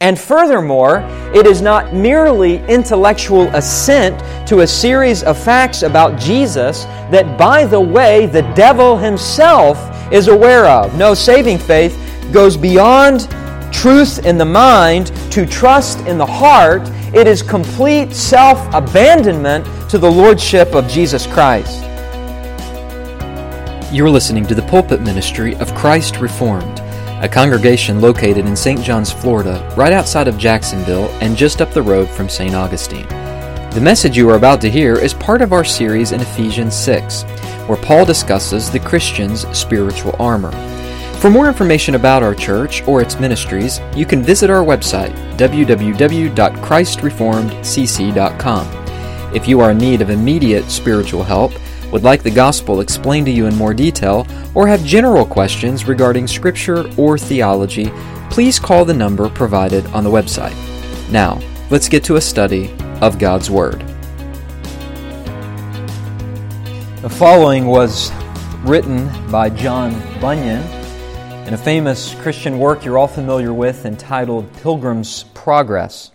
And furthermore, it is not merely intellectual assent to a series of facts about Jesus that, by the way, the devil himself is aware of. No, saving faith goes beyond truth in the mind to trust in the heart. It is complete self-abandonment to the Lordship of Jesus Christ. You're listening to the pulpit ministry of Christ Reformed, a congregation located in St. Johns, Florida, right outside of Jacksonville and just up the road from St. Augustine. The message you are about to hear is part of our series in Ephesians 6, where Paul discusses the Christian's spiritual armor. For more information about our church or its ministries, you can visit our website, www.christreformedcc.com. If you are in need of immediate spiritual help, would like the gospel explained to you in more detail, or have general questions regarding Scripture or theology, please call the number provided on the website. Now, let's get to a study of God's Word. The following was written by John Bunyan in a famous Christian work you're all familiar with entitled Pilgrim's Progress.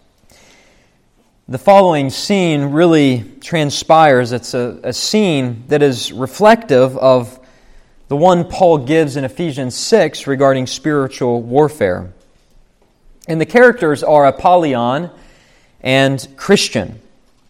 The following scene really transpires. It's a scene that is reflective of the one Paul gives in Ephesians 6 regarding spiritual warfare. And the characters are Apollyon and Christian.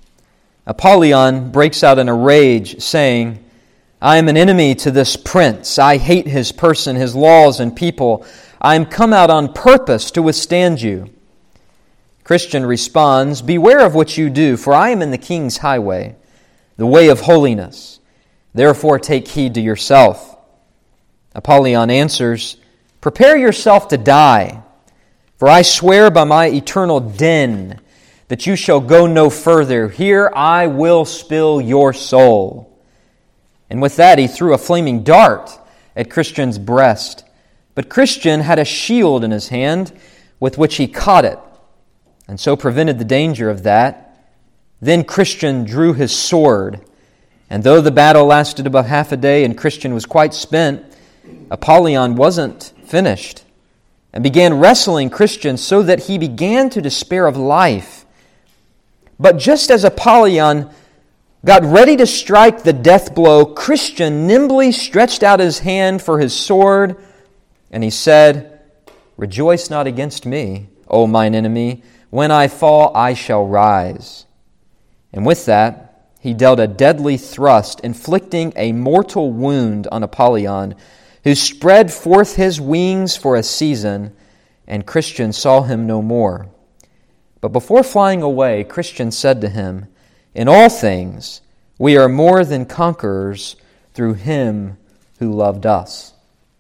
Apollyon breaks out in a rage, saying, "I am an enemy to this prince. I hate his person, his laws, and people. I am come out on purpose to withstand you." Christian responds, "Beware of what you do, for I am in the king's highway, the way of holiness. Therefore take heed to yourself." Apollyon answers, "Prepare yourself to die, for I swear by my eternal den that you shall go no further. Here I will spill your soul." And with that he threw a flaming dart at Christian's breast. But Christian had a shield in his hand with which he caught it, and so prevented the danger of that. Then Christian drew his sword, and though the battle lasted about half a day and Christian was quite spent, Apollyon wasn't finished, and began wrestling Christian so that he began to despair of life. But just as Apollyon got ready to strike the death blow, Christian nimbly stretched out his hand for his sword, and he said, "Rejoice not against me, O mine enemy. When I fall, I shall rise." And with that, he dealt a deadly thrust, inflicting a mortal wound on Apollyon, who spread forth his wings for a season, and Christian saw him no more. But before flying away, Christian said to him, "In all things we are more than conquerors through him who loved us."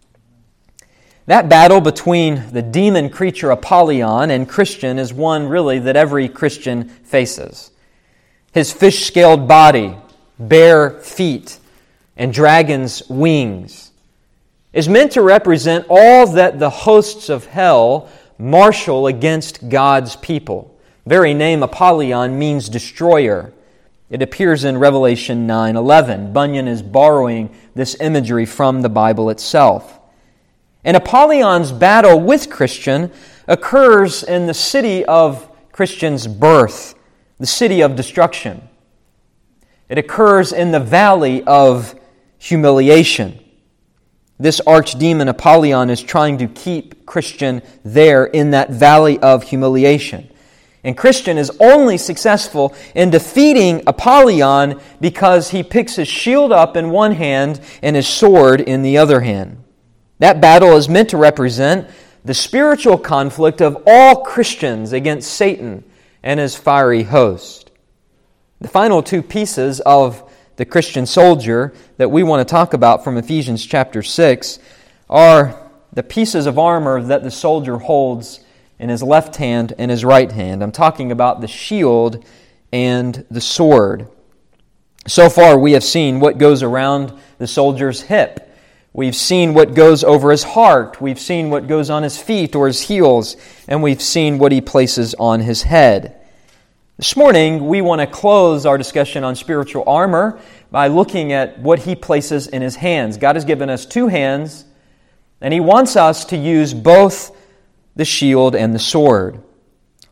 That battle between the demon creature Apollyon and Christian is one really that every Christian faces. His fish-scaled body, bare feet, and dragon's wings is meant to represent all that the hosts of hell marshal against God's people. The very name Apollyon means destroyer. It appears in Revelation 9:11. Bunyan is borrowing this imagery from the Bible itself. And Apollyon's battle with Christian occurs in the city of Christian's birth, the city of destruction. It occurs in the valley of humiliation. This archdemon Apollyon is trying to keep Christian there in that valley of humiliation. And Christian is only successful in defeating Apollyon because he picks his shield up in one hand and his sword in the other hand. That battle is meant to represent the spiritual conflict of all Christians against Satan and his fiery host. The final two pieces of the Christian soldier that we want to talk about from Ephesians chapter 6 are the pieces of armor that the soldier holds in his left hand and his right hand. I'm talking about the shield and the sword. So far we have seen what goes around the soldier's hip. We've seen what goes over his heart. We've seen what goes on his feet or his heels. And we've seen what he places on his head. This morning, we want to close our discussion on spiritual armor by looking at what he places in his hands. God has given us two hands, and He wants us to use both the shield and the sword.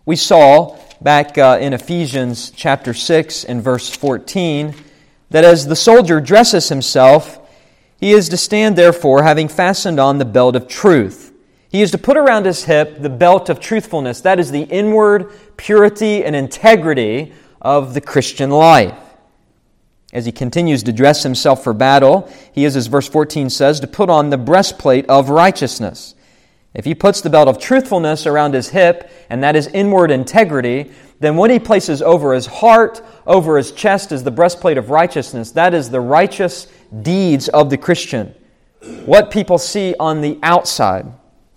We saw back in Ephesians chapter 6 and verse 14 that as the soldier dresses himself, he is to stand therefore having fastened on the belt of truth. He is to put around his hip the belt of truthfulness. That is the inward purity and integrity of the Christian life. As he continues to dress himself for battle, he is, as verse 14 says, to put on the breastplate of righteousness. If he puts the belt of truthfulness around his hip, and that is inward integrity, then what he places over his heart, over his chest, is the breastplate of righteousness. That is the righteous deeds of the Christian. What people see on the outside.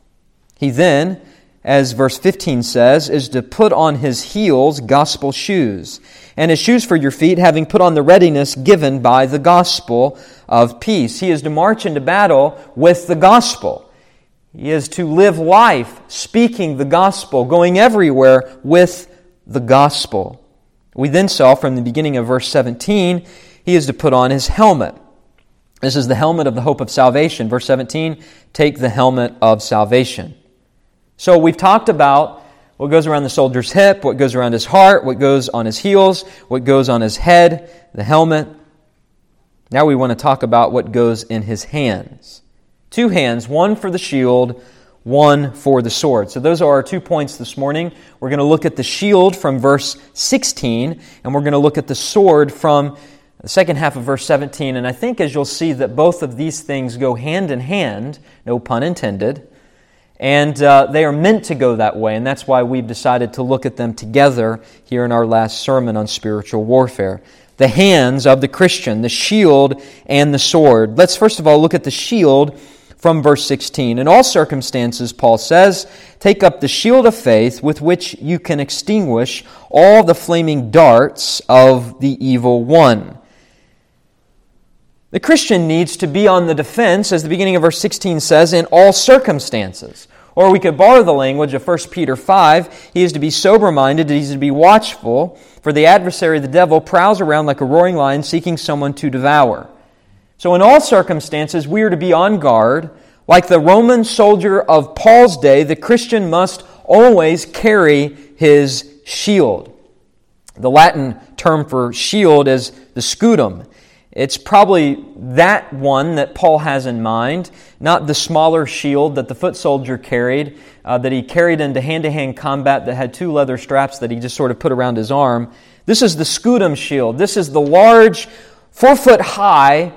He then, as verse 15 says, is to put on his heels gospel shoes, and his shoes for your feet, having put on the readiness given by the gospel of peace. He is to march into battle with the gospel. He is to live life speaking the gospel, going everywhere with the gospel. We then saw from the beginning of verse 17, he is to put on his helmet. This is the helmet of the hope of salvation. Verse 17, take the helmet of salvation. So we've talked about what goes around the soldier's hip, what goes around his heart, what goes on his heels, what goes on his head, the helmet. Now we want to talk about what goes in his hands. 2 hands, one for the shield, one for the sword. So those are our 2 points this morning. We're going to look at the shield from verse 16, and we're going to look at the sword from the second half of verse 17. And I think as you'll see that both of these things go hand in hand, no pun intended, and they are meant to go that way, and that's why we've decided to look at them together here in our last sermon on spiritual warfare. The hands of the Christian, the shield and the sword. Let's first of all look at the shield from verse 16. In all circumstances, Paul says, take up the shield of faith with which you can extinguish all the flaming darts of the evil one. The Christian needs to be on the defense, as the beginning of verse 16 says, in all circumstances. Or we could borrow the language of 1 Peter 5. He is to be sober-minded, he is to be watchful, for the adversary, the devil, prowls around like a roaring lion seeking someone to devour. So in all circumstances, we are to be on guard. Like the Roman soldier of Paul's day, the Christian must always carry his shield. The Latin term for shield is the scutum. It's probably that one that Paul has in mind, not the smaller shield that the foot soldier carried, that he carried into hand-to-hand combat that had 2 leather straps that he just sort of put around his arm. This is the scutum shield. This is the large, 4-foot-high,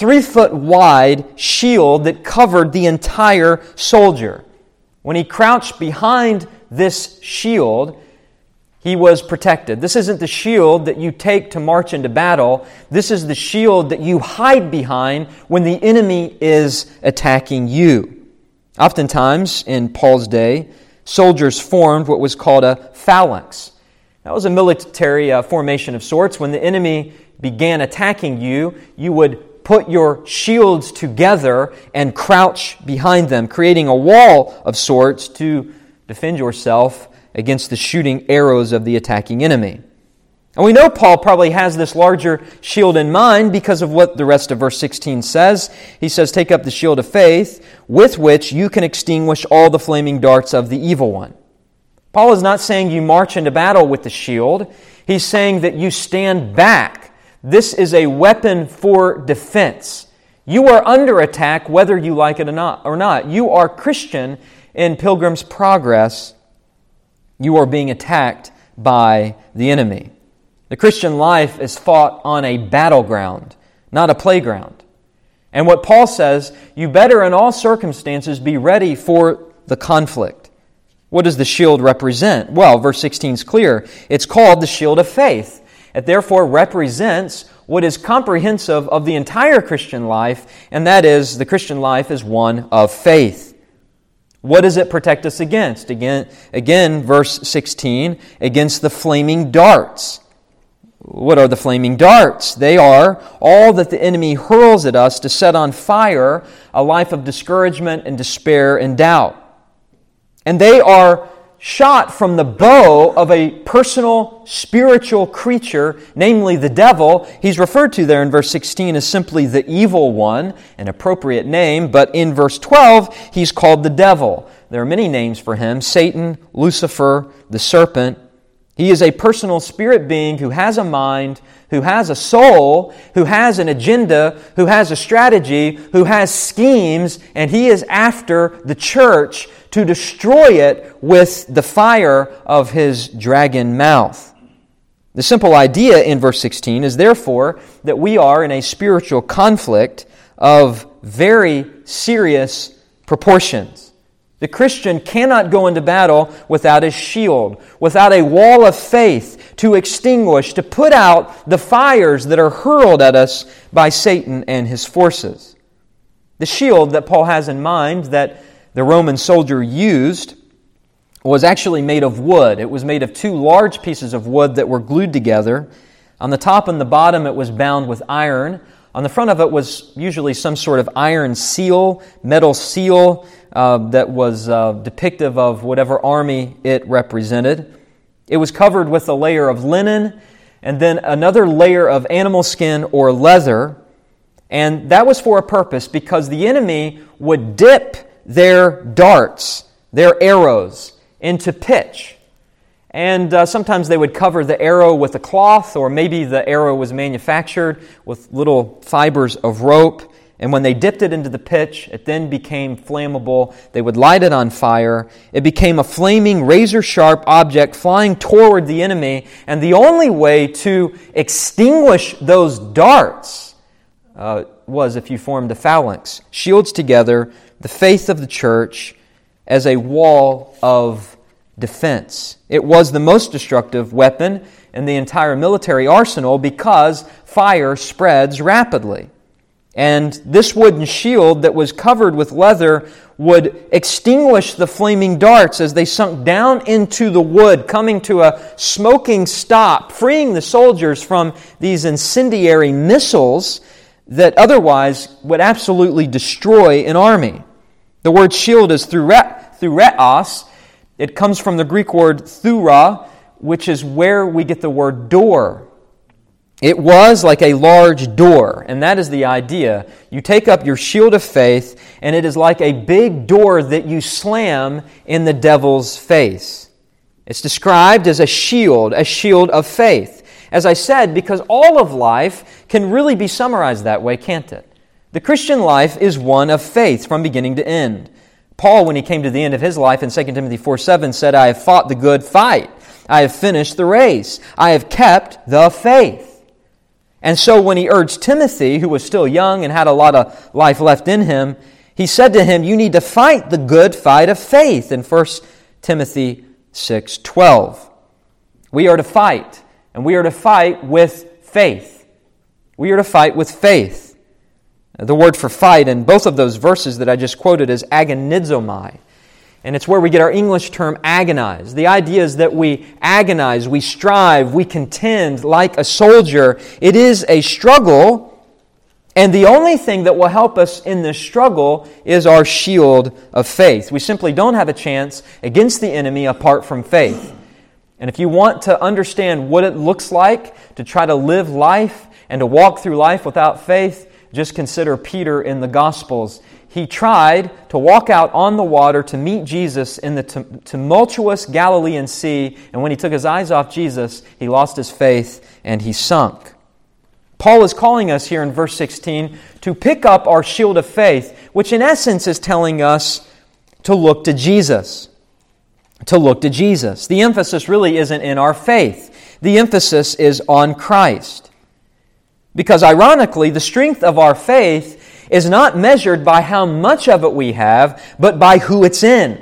3-foot-wide shield that covered the entire soldier. When he crouched behind this shield, he was protected. This isn't the shield that you take to march into battle. This is the shield that you hide behind when the enemy is attacking you. Oftentimes, in Paul's day, soldiers formed what was called a phalanx. That was a military formation of sorts. When the enemy began attacking you, you would put your shields together and crouch behind them, creating a wall of sorts to defend yourself against the shooting arrows of the attacking enemy. And we know Paul probably has this larger shield in mind because of what the rest of verse 16 says. He says, take up the shield of faith with which you can extinguish all the flaming darts of the evil one. Paul is not saying you march into battle with the shield. He's saying that you stand back. This is a weapon for defense. You are under attack whether you like it or not. You are Christian in Pilgrim's Progress. You are being attacked by the enemy. The Christian life is fought on a battleground, not a playground. And what Paul says, you better in all circumstances be ready for the conflict. What does the shield represent? Well, verse 16 is clear. It's called the shield of faith. It therefore represents what is comprehensive of the entire Christian life, and that is the Christian life is one of faith. What does it protect us against? Again, verse 16, against the flaming darts. What are the flaming darts? They are all that the enemy hurls at us to set on fire a life of discouragement and despair and doubt. And they are shot from the bow of a personal, spiritual creature, namely the devil. He's referred to there in verse 16 as simply the evil one, an appropriate name, but in verse 12, he's called the devil. there are many names for him: Satan, Lucifer, the serpent. He is a personal spirit being who has a mind, who has a soul, who has an agenda, who has a strategy, who has schemes, and he is after the church to destroy it with the fire of his dragon mouth. The simple idea in verse 16 is therefore that we are in a spiritual conflict of very serious proportions. The Christian cannot go into battle without a shield, without a wall of faith to extinguish, to put out the fires that are hurled at us by Satan and his forces. The shield that Paul has in mind that the Roman soldier used was actually made of wood. It was made of two large pieces of wood that were glued together. On the top and the bottom it was bound with iron. On the front of it was usually some sort of iron seal, metal seal, that was depictive of whatever army it represented. It was covered with a layer of linen and then another layer of animal skin or leather. And that was for a purpose, because the enemy would dip their darts, their arrows, into pitch. And sometimes they would cover the arrow with a cloth, or maybe the arrow was manufactured with little fibers of rope. And when they dipped it into the pitch, it then became flammable. They would light it on fire. It became a flaming, razor-sharp object flying toward the enemy. And the only way to extinguish those darts was if you formed a phalanx. Shields together the faith of the church as a wall of defense. It was the most destructive weapon in the entire military arsenal because fire spreads rapidly. And this wooden shield that was covered with leather would extinguish the flaming darts as they sunk down into the wood, coming to a smoking stop, freeing the soldiers from these incendiary missiles that otherwise would absolutely destroy an army. The word shield is thureos. It comes from the Greek word thura, which is where we get the word door. It was like a large door, and that is the idea. You take up your shield of faith, and it is like a big door that you slam in the devil's face. It's described as a shield of faith. As I said, because all of life can really be summarized that way, can't it? The Christian life is one of faith from beginning to end. Paul, when he came to the end of his life in 2 Timothy 4:7, said, "I have fought the good fight. I have finished the race. I have kept the faith." And so when he urged Timothy, who was still young and had a lot of life left in him, he said to him, "You need to fight the good fight of faith," in 1 Timothy 6:12. We are to fight, and we are to fight with faith. We are to fight with faith. The word for fight in both of those verses that I just quoted is agonizomai. And it's where we get our English term agonize. The idea is that we agonize, we strive, we contend like a soldier. It is a struggle, and the only thing that will help us in this struggle is our shield of faith. We simply don't have a chance against the enemy apart from faith. And if you want to understand what it looks like to try to live life and to walk through life without faith, just consider Peter in the Gospels. He tried to walk out on the water to meet Jesus in the tumultuous Galilean Sea, and when he took his eyes off Jesus, he lost his faith and he sunk. Paul is calling us here in verse 16 to pick up our shield of faith, which in essence is telling us to look to Jesus. To look to Jesus. The emphasis really isn't in our faith. The emphasis is on Christ. Because ironically, the strength of our faith is not measured by how much of it we have, but by who it's in.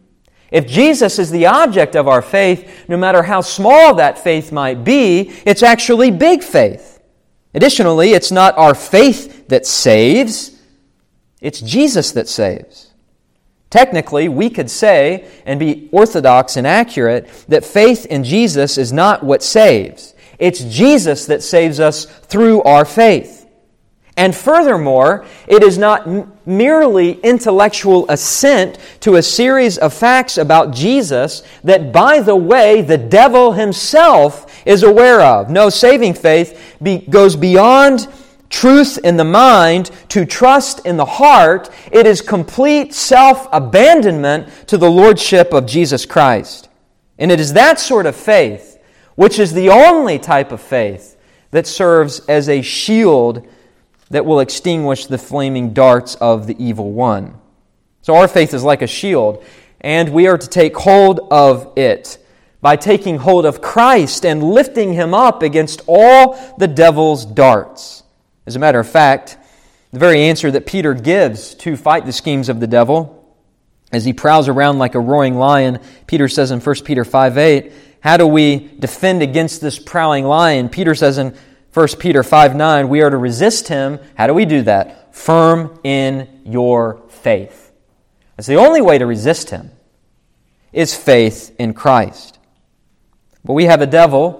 If Jesus is the object of our faith, no matter how small that faith might be, it's actually big faith. Additionally, it's not our faith that saves, it's Jesus that saves. Technically, we could say, and be orthodox and accurate, that faith in Jesus is not what saves. It's Jesus that saves us through our faith. And furthermore, it is not merely intellectual assent to a series of facts about Jesus that, by the way, the devil himself is aware of. No, saving faith goes beyond truth in the mind to trust in the heart. It is complete self-abandonment to the Lordship of Jesus Christ. And it is that sort of faith, which is the only type of faith that serves as a shield that will extinguish the flaming darts of the evil one. So our faith is like a shield, and we are to take hold of it by taking hold of Christ and lifting Him up against all the devil's darts. As a matter of fact, the very answer that Peter gives to fight the schemes of the devil, as he prowls around like a roaring lion, Peter says in 1 Peter 5:8, how do we defend against this prowling lion? Peter says in 1 Peter 5:9, we are to resist him. How do we do that? Firm in your faith. That's the only way to resist him, is faith in Christ. But we have a devil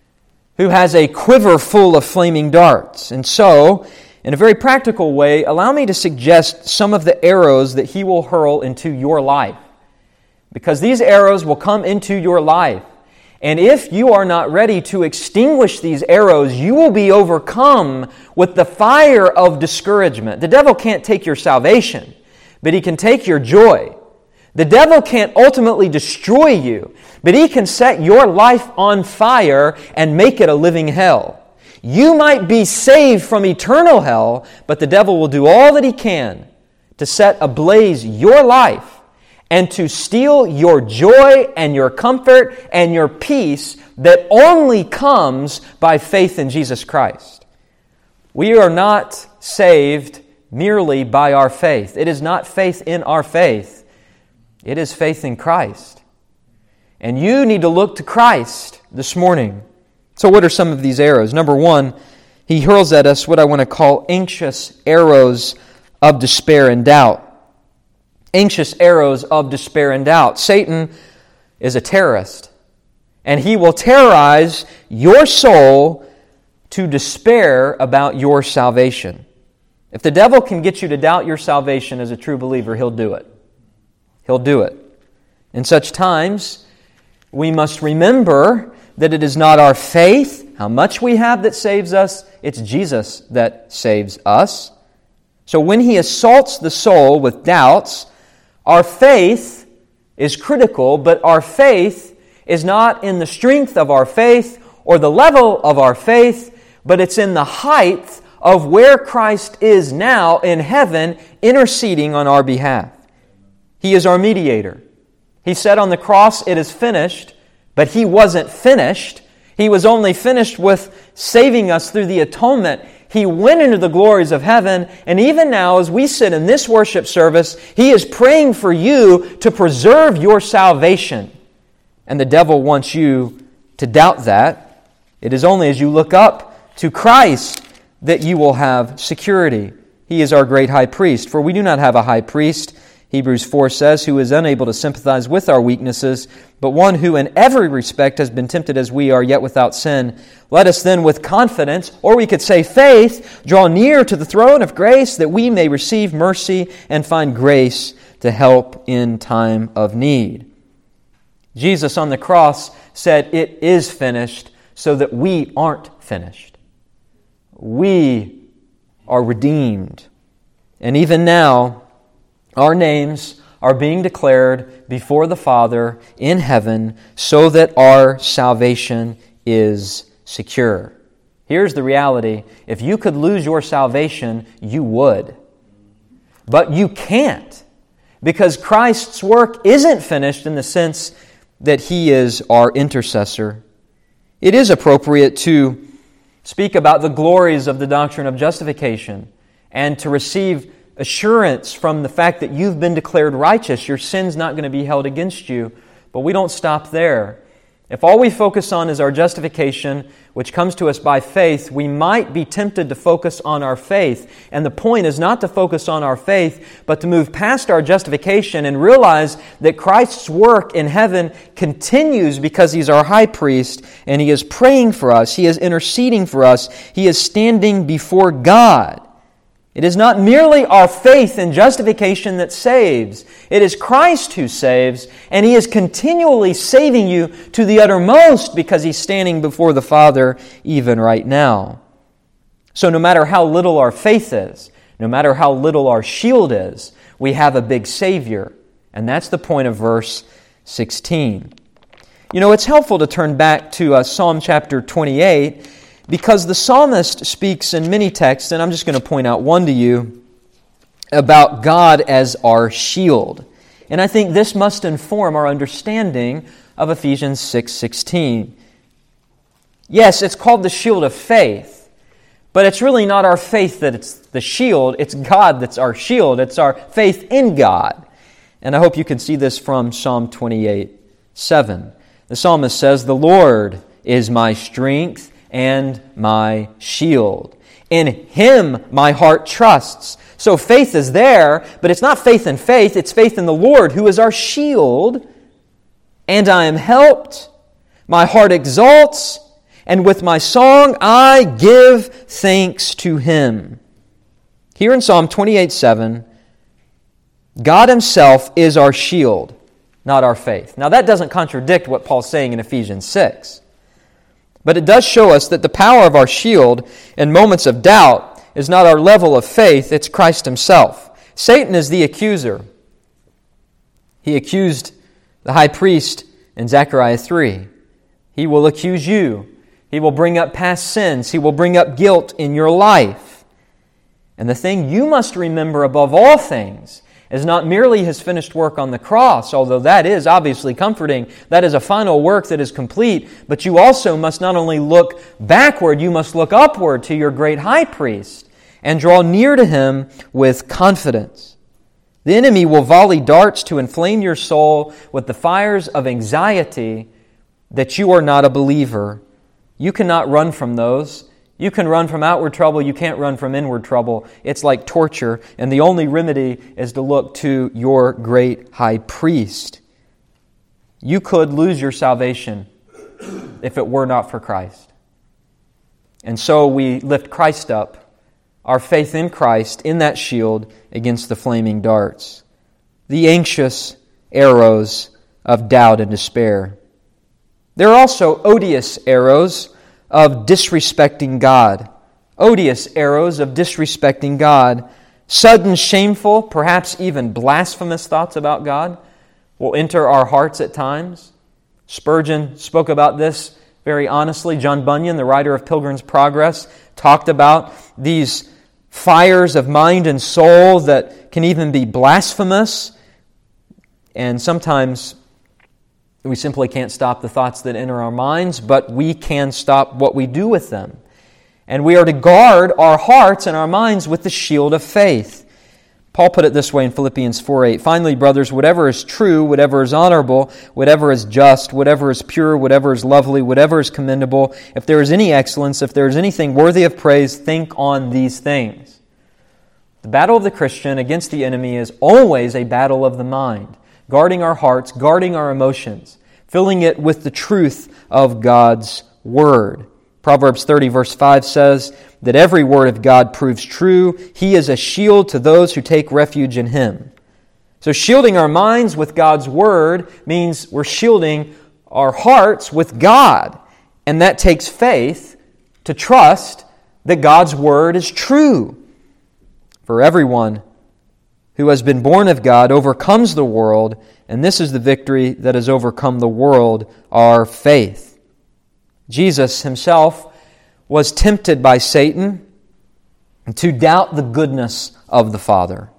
who has a quiver full of flaming darts. And so, in a very practical way, allow me to suggest some of the arrows that he will hurl into your life. Because these arrows will come into your life. And if you are not ready to extinguish these arrows, you will be overcome with the fire of discouragement. The devil can't take your salvation, but he can take your joy. The devil can't ultimately destroy you, but he can set your life on fire and make it a living hell. You might be saved from eternal hell, but the devil will do all that he can to set ablaze your life and to steal your joy and your comfort and your peace that only comes by faith in Jesus Christ. We are not saved merely by our faith. It is not faith in our faith. It is faith in Christ. And you need to look to Christ this morning. So what are some of these arrows? Number one, he hurls at us what I want to call anxious arrows of despair and doubt. Anxious arrows of despair and doubt. Satan is a terrorist, and he will terrorize your soul to despair about your salvation. If the devil can get you to doubt your salvation as a true believer, he'll do it. He'll do it. In such times, we must remember that it is not our faith, how much we have that saves us, it's Jesus that saves us. So when he assaults the soul with doubts, our faith is critical, but our faith is not in the strength of our faith or the level of our faith, but it's in the height of where Christ is now in heaven interceding on our behalf. He is our mediator. He said on the cross, it is finished, but He wasn't finished. He was only finished with saving us through the atonement. He went into the glories of heaven, and even now as we sit in this worship service, He is praying for you to preserve your salvation. And the devil wants you to doubt that. It is only as you look up to Christ that you will have security. He is our great high priest, for we do not have a high priest, Hebrews 4 says, who is unable to sympathize with our weaknesses, but one who in every respect has been tempted as we are, yet without sin. Let us then with confidence, or we could say faith, draw near to the throne of grace that we may receive mercy and find grace to help in time of need. Jesus on the cross said, it is finished, so that we aren't finished. We are redeemed. And even now, our names are being declared before the Father in heaven so that our salvation is secure. Here's the reality. If you could lose your salvation, you would. But you can't, because Christ's work isn't finished in the sense that He is our intercessor. It is appropriate to speak about the glories of the doctrine of justification and to receive assurance from the fact that you've been declared righteous. Your sin's not going to be held against you. But we don't stop there. If all we focus on is our justification, which comes to us by faith, we might be tempted to focus on our faith. And the point is not to focus on our faith, but to move past our justification and realize that Christ's work in heaven continues because He's our high priest and He is praying for us. He is interceding for us. He is standing before God. It is not merely our faith in justification that saves. It is Christ who saves, and He is continually saving you to the uttermost because He's standing before the Father even right now. So no matter how little our faith is, no matter how little our shield is, we have a big Savior. And that's the point of verse 16. You know, it's helpful to turn back to Psalm chapter 28 because the psalmist speaks in many texts, and I'm just going to point out one to you, about God as our shield. And I think this must inform our understanding of Ephesians 6:16. Yes, it's called the shield of faith, but it's really not our faith that it's the shield, it's God that's our shield. It's our faith in God. And I hope you can see this from Psalm 28:7. The psalmist says, "The Lord is my strength and my shield. In Him my heart trusts." So faith is there, but it's not faith in faith, it's faith in the Lord who is our shield. "And I am helped, my heart exalts, and with my song I give thanks to Him." Here in Psalm 28:7, God Himself is our shield, not our faith. Now that doesn't contradict what Paul's saying in Ephesians 6. But it does show us that the power of our shield in moments of doubt is not our level of faith, it's Christ Himself. Satan is the accuser. He accused the high priest in Zechariah 3. He will accuse you. He will bring up past sins. He will bring up guilt in your life. And the thing you must remember above all things is not merely His finished work on the cross, although that is obviously comforting. That is a final work that is complete. But you also must not only look backward, you must look upward to your great high priest and draw near to Him with confidence. The enemy will volley darts to inflame your soul with the fires of anxiety that you are not a believer. You cannot run from those. You can run from outward trouble. You can't run from inward trouble. It's like torture. And the only remedy is to look to your great high priest. You could lose your salvation if it were not for Christ. And so we lift Christ up, our faith in Christ, in that shield against the flaming darts, the anxious arrows of doubt and despair. There are also odious arrows of disrespecting God. Odious arrows of disrespecting God. Sudden, shameful, perhaps even blasphemous thoughts about God will enter our hearts at times. Spurgeon spoke about this very honestly. John Bunyan, the writer of Pilgrim's Progress, talked about these fires of mind and soul that can even be blasphemous. And sometimes we simply can't stop the thoughts that enter our minds, but we can stop what we do with them. And we are to guard our hearts and our minds with the shield of faith. Paul put it this way in Philippians 4:8, "Finally, brothers, whatever is true, whatever is honorable, whatever is just, whatever is pure, whatever is lovely, whatever is commendable, if there is any excellence, if there is anything worthy of praise, think on these things." The battle of the Christian against the enemy is always a battle of the mind, guarding our hearts, guarding our emotions, filling it with the truth of God's Word. Proverbs 30 verse 5 says that every word of God proves true. He is a shield to those who take refuge in Him. So shielding our minds with God's Word means we're shielding our hearts with God. And that takes faith to trust that God's Word is true. For everyone who has been born of God overcomes the world, and this is the victory that has overcome the world, our faith. Jesus Himself was tempted by Satan to doubt the goodness of the Father.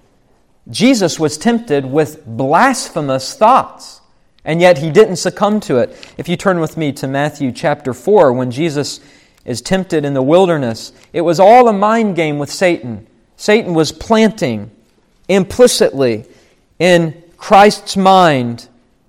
Jesus was tempted with blasphemous thoughts, and yet He didn't succumb to it. If you turn with me to Matthew chapter 4, when Jesus is tempted in the wilderness, it was all a mind game with Satan. Satan was planting implicitly in Christ's mind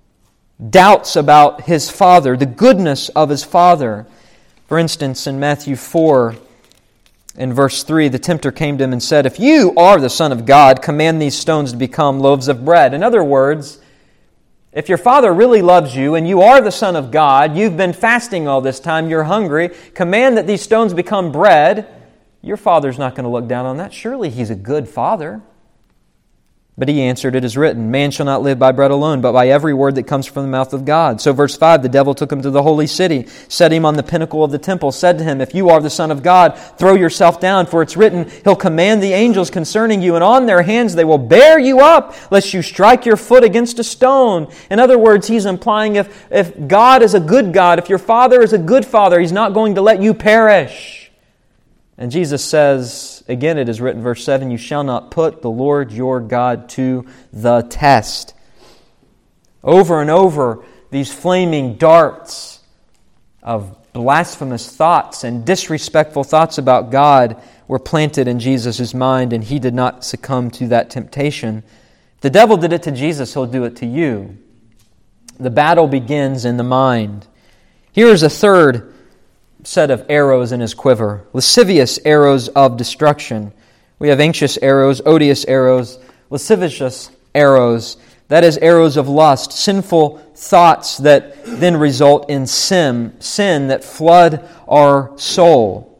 doubts about His Father, the goodness of His Father. For instance, in Matthew 4, in verse 3, the tempter came to Him and said, "If you are the Son of God, command these stones to become loaves of bread." In other words, if your Father really loves you and you are the Son of God, you've been fasting all this time, you're hungry, command that these stones become bread, your Father's not going to look down on that. Surely He's a good Father. But he answered, "It is written, man shall not live by bread alone, but by every word that comes from the mouth of God." So verse 5, the devil took him to the holy city, set him on the pinnacle of the temple, said to him, "If you are the Son of God, throw yourself down, for it's written, He'll command the angels concerning you, and on their hands they will bear you up, lest you strike your foot against a stone." In other words, he's implying if God is a good God, if your Father is a good Father, He's not going to let you perish. And Jesus says, again it is written, verse 7, "You shall not put the Lord your God to the test." Over and over, these flaming darts of blasphemous thoughts and disrespectful thoughts about God were planted in Jesus' mind, and He did not succumb to that temptation. If the devil did it to Jesus, he'll do it to you. The battle begins in the mind. Here is a third set of arrows in his quiver. Lascivious arrows of destruction. We have anxious arrows, odious arrows, lascivious arrows. That is arrows of lust, sinful thoughts that then result in sin that flood our soul.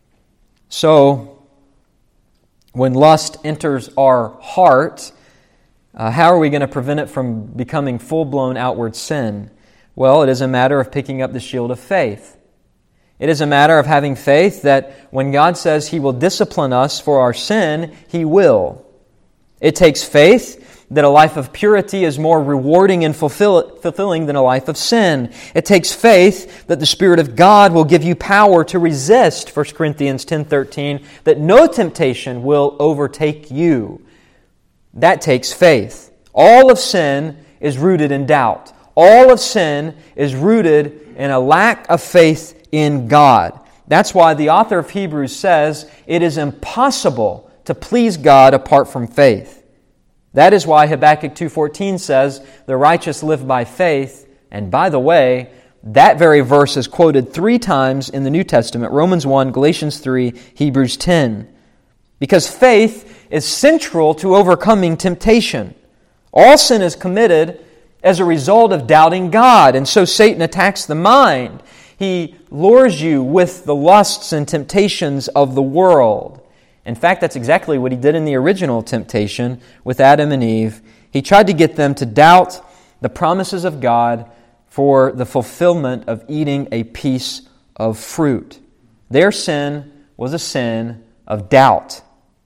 So, when lust enters our heart, how are we going to prevent it from becoming full-blown outward sin? Well, it is a matter of picking up the shield of faith. It is a matter of having faith that when God says He will discipline us for our sin, He will. It takes faith that a life of purity is more rewarding and fulfilling than a life of sin. It takes faith that the Spirit of God will give you power to resist, 1 Corinthians 10:13, that no temptation will overtake you. That takes faith. All of sin is rooted in doubt. All of sin is rooted in a lack of faith in God. That's why the author of Hebrews says it is impossible to please God apart from faith. That is why Habakkuk 2:14 says, "The righteous live by faith." And by the way, that very verse is quoted 3 times in the New Testament: Romans 1, Galatians 3, Hebrews 10. Because faith is central to overcoming temptation. All sin is committed as a result of doubting God, and so Satan attacks the mind. He lures you with the lusts and temptations of the world. In fact, that's exactly what he did in the original temptation with Adam and Eve. He tried to get them to doubt the promises of God for the fulfillment of eating a piece of fruit. Their sin was a sin of doubt.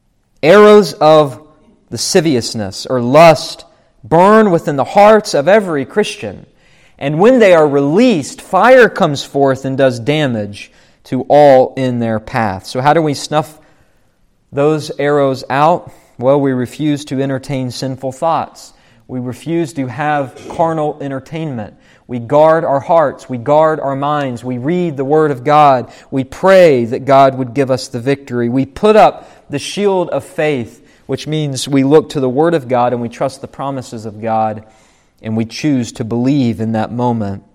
Arrows of lasciviousness or lust burn within the hearts of every Christian. And when they are released, fire comes forth and does damage to all in their path. So how do we snuff those arrows out? Well, we refuse to entertain sinful thoughts. We refuse to have carnal entertainment. We guard our hearts. We guard our minds. We read the Word of God. We pray that God would give us the victory. We put up the shield of faith, which means we look to the Word of God and we trust the promises of God, and we choose to believe in that moment.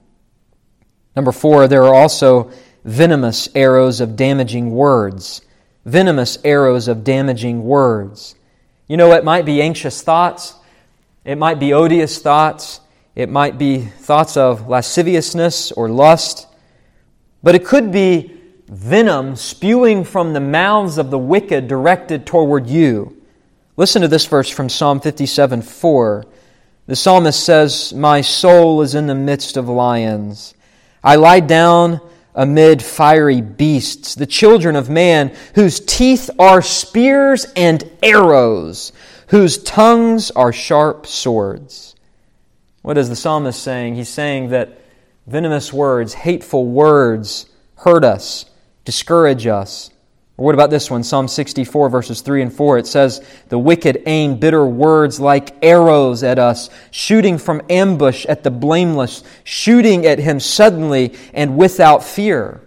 Number 4, there are also venomous arrows of damaging words. Venomous arrows of damaging words. You know, it might be anxious thoughts. It might be odious thoughts. It might be thoughts of lasciviousness or lust. But it could be venom spewing from the mouths of the wicked directed toward you. Listen to this verse from Psalm 57:4. The psalmist says, "My soul is in the midst of lions. I lie down amid fiery beasts, the children of man, whose teeth are spears and arrows, whose tongues are sharp swords." What is the psalmist saying? He's saying that venomous words, hateful words, hurt us, discourage us. Or what about this one? Psalm 64, verses 3 and 4. It says, "The wicked aim bitter words like arrows at us, shooting from ambush at the blameless, shooting at him suddenly and without fear."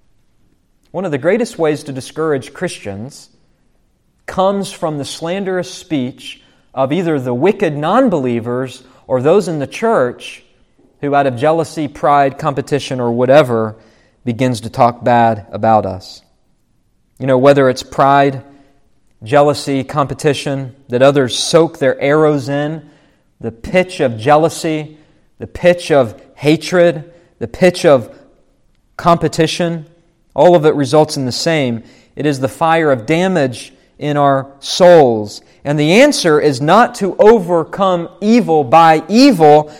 One of the greatest ways to discourage Christians comes from the slanderous speech of either the wicked non-believers or those in the church who, out of jealousy, pride, competition, or whatever, begins to talk bad about us. You know, whether it's pride, jealousy, competition, that others soak their arrows in, the pitch of jealousy, the pitch of hatred, the pitch of competition, all of it results in the same. It is the fire of damage in our souls. And the answer is not to overcome evil by evil,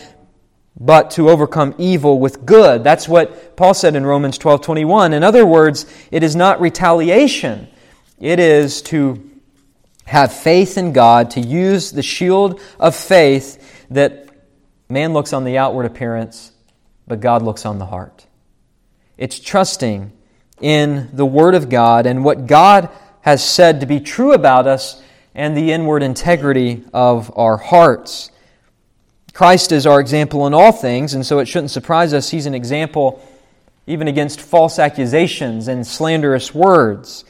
but to overcome evil with good. That's what Paul said in Romans 12:21. In other words, it is not retaliation. It is to have faith in God, to use the shield of faith that man looks on the outward appearance, but God looks on the heart. It's trusting in the Word of God and what God has said to be true about us and the inward integrity of our hearts. Christ is our example in all things, and so it shouldn't surprise us He's an example even against false accusations and slanderous words.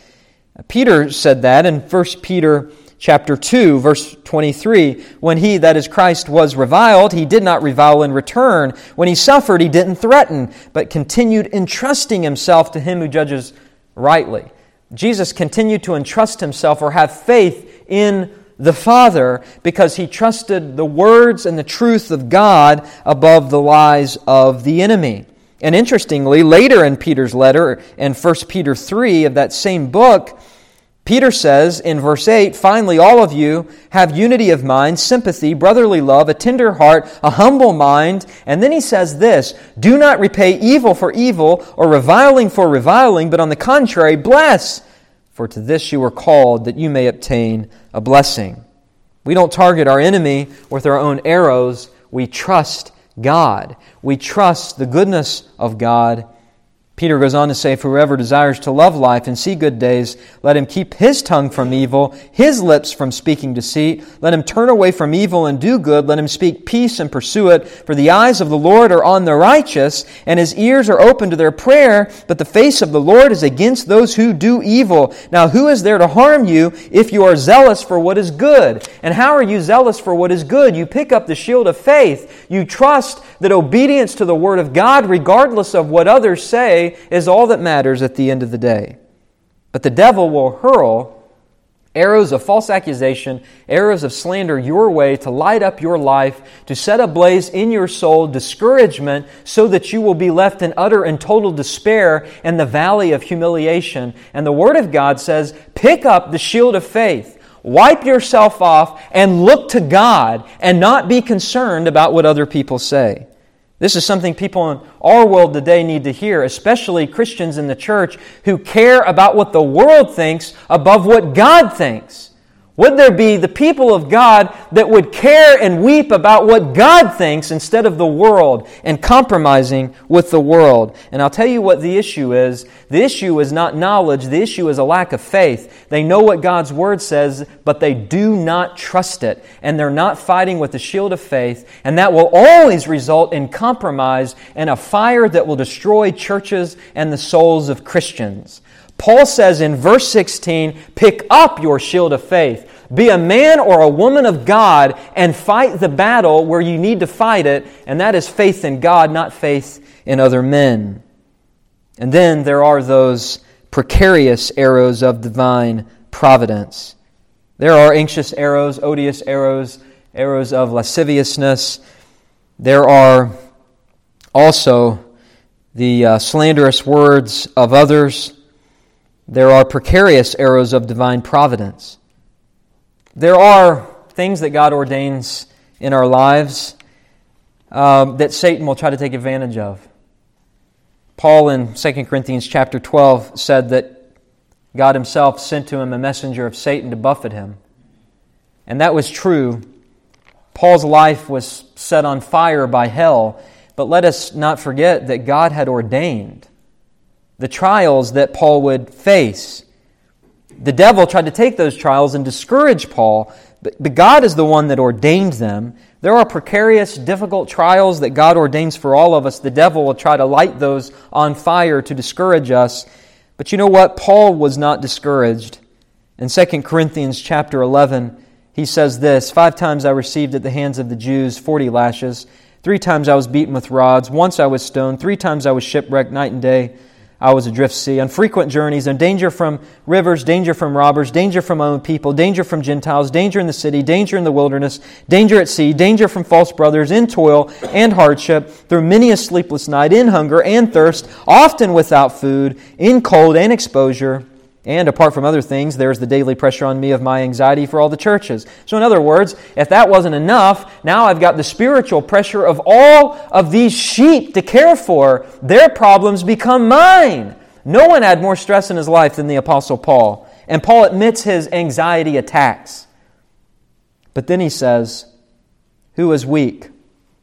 Peter said that in 1 Peter chapter 2, verse 23, when He, that is Christ, was reviled, He did not revile in return. When He suffered, He didn't threaten, but continued entrusting Himself to Him who judges rightly. Jesus continued to entrust Himself or have faith in the Father because He trusted the words and the truth of God above the lies of the enemy. And interestingly, later in Peter's letter, in 1 Peter 3 of that same book, Peter says in verse 8, "Finally, all of you have unity of mind, sympathy, brotherly love, a tender heart, a humble mind." And then he says this, "Do not repay evil for evil or reviling for reviling, but on the contrary, bless. For to this you were called, that you may obtain a blessing." We don't target our enemy with our own arrows. We trust God. We trust the goodness of God. Peter goes on to say, "For whoever desires to love life and see good days, let him keep his tongue from evil, his lips from speaking deceit. Let him turn away from evil and do good. Let him speak peace and pursue it. For the eyes of the Lord are on the righteous, and His ears are open to their prayer. But the face of the Lord is against those who do evil. Now who is there to harm you if you are zealous for what is good?" And how are you zealous for what is good? You pick up the shield of faith. You trust that obedience to the Word of God, regardless of what others say, is all that matters at the end of the day. But the devil will hurl arrows of false accusation, arrows of slander your way to light up your life, to set ablaze in your soul discouragement so that you will be left in utter and total despair in the valley of humiliation. And the Word of God says, pick up the shield of faith. Wipe yourself off and look to God and not be concerned about what other people say. This is something people in our world today need to hear, especially Christians in the church who care about what the world thinks above what God thinks. Would there be the people of God that would care and weep about what God thinks instead of the world and compromising with the world? And I'll tell you what the issue is. The issue is not knowledge. The issue is a lack of faith. They know what God's Word says, but they do not trust it. And they're not fighting with the shield of faith. And that will always result in compromise and a fire that will destroy churches and the souls of Christians. Paul says in verse 16, pick up your shield of faith. Be a man or a woman of God and fight the battle where you need to fight it, and that is faith in God, not faith in other men. And then there are those precarious arrows of divine providence. There are anxious arrows, odious arrows, arrows of lasciviousness. There are also the slanderous words of others. There are precarious arrows of divine providence. There are things that God ordains in our lives that Satan will try to take advantage of. Paul in 2 Corinthians chapter 12 said that God Himself sent to him a messenger of Satan to buffet him. And that was true. Paul's life was set on fire by hell. But let us not forget that God had ordained the trials that Paul would face. The devil tried to take those trials and discourage Paul, but God is the one that ordained them. There are precarious, difficult trials that God ordains for all of us. The devil will try to light those on fire to discourage us. But you know what? Paul was not discouraged. In 2 Corinthians chapter 11, he says this, 5 times I received at the hands of the Jews 40 lashes. 3 times I was beaten with rods. Once I was stoned. 3 times I was shipwrecked night and day. I was adrift sea, on frequent journeys, and danger from rivers, danger from robbers, danger from my own people, danger from Gentiles, danger in the city, danger in the wilderness, danger at sea, danger from false brothers, in toil and hardship, through many a sleepless night, in hunger and thirst, often without food, in cold and exposure. And apart from other things, there's the daily pressure on me of my anxiety for all the churches. So in other words, if that wasn't enough, now I've got the spiritual pressure of all of these sheep to care for. Their problems become mine. No one had more stress in his life than the Apostle Paul. And Paul admits his anxiety attacks. But then he says, who is weak?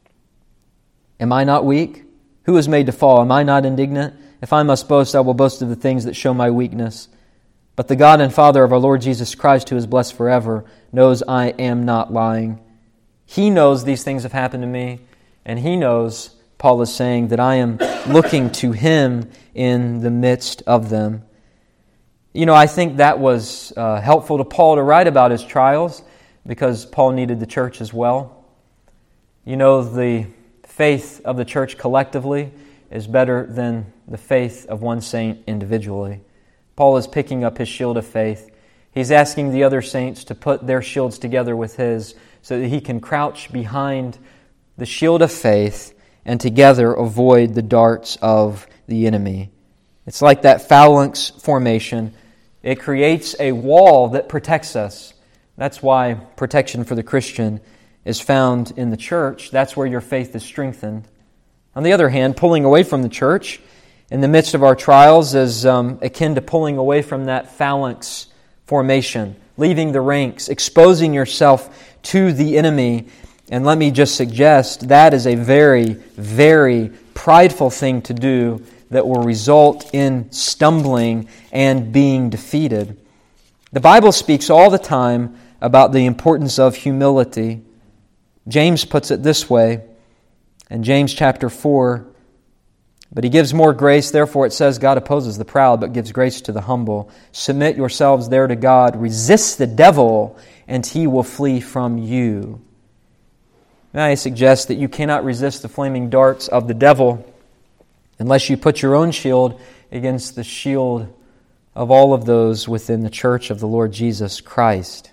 Am I not weak? Who is made to fall? Am I not indignant? If I must boast, I will boast of the things that show my weakness. But the God and Father of our Lord Jesus Christ, who is blessed forever, knows I am not lying. He knows these things have happened to me, and He knows, Paul is saying, that I am looking to Him in the midst of them. You know, I think that was helpful to Paul to write about his trials, because Paul needed the church as well. You know, the faith of the church collectively is better than the faith of one saint individually. Paul is picking up his shield of faith. He's asking the other saints to put their shields together with his so that he can crouch behind the shield of faith and together avoid the darts of the enemy. It's like that phalanx formation. It creates a wall that protects us. That's why protection for the Christian is found in the church. That's where your faith is strengthened. On the other hand, pulling away from the church in the midst of our trials is akin to pulling away from that phalanx formation, leaving the ranks, exposing yourself to the enemy. And let me just suggest that is a very, very prideful thing to do that will result in stumbling and being defeated. The Bible speaks all the time about the importance of humility. James puts it this way in James chapter 4, but he gives more grace, therefore it says, God opposes the proud, but gives grace to the humble. Submit yourselves there to God, resist the devil, and he will flee from you. Now I suggest that you cannot resist the flaming darts of the devil unless you put your own shield against the shield of all of those within the church of the Lord Jesus Christ.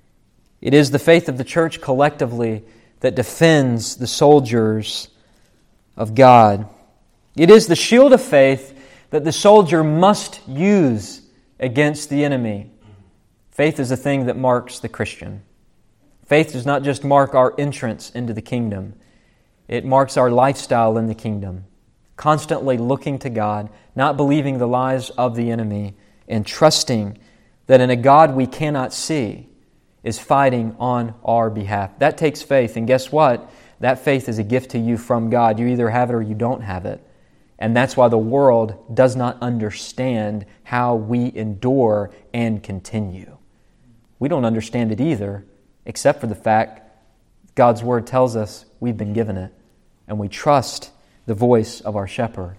It is the faith of the church collectively that defends the soldiers of God. It is the shield of faith that the soldier must use against the enemy. Faith is a thing that marks the Christian. Faith does not just mark our entrance into the kingdom. It marks our lifestyle in the kingdom. Constantly looking to God, not believing the lies of the enemy, and trusting that in a God we cannot see is fighting on our behalf. That takes faith, and guess what? That faith is a gift to you from God. You either have it or you don't have it. And that's why the world does not understand how we endure and continue. We don't understand it either, except for the fact God's Word tells us we've been given it, and we trust the voice of our shepherd.